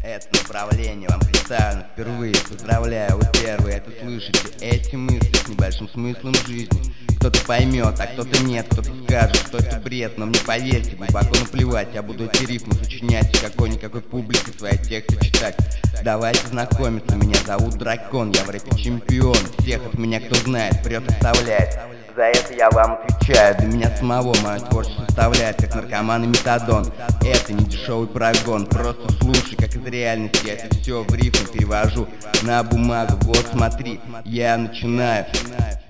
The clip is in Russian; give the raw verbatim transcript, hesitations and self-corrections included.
Это направление вам представлено впервые. Поздравляю, вы первые это слышите. Эти мысли с небольшим смыслом жизни. Кто-то поймет, а кто-то нет. Кто-то скажет, что это бред. Но мне поверьте, глубоко наплевать. Я буду эти рифмы сочинять, какой-никакой публике свои тексты читать. Давайте знакомиться, меня зовут Дракон. Я в рэпе чемпион. Всех от меня кто знает, прет оставляет. За это я вам отвечаю. Для меня самого мое творчество составляет как наркоман и метадон. Это не дешевый прогон. Просто слушай, как из реальности я это все в рифмы перевожу на бумагу. Вот смотри, я начинаю.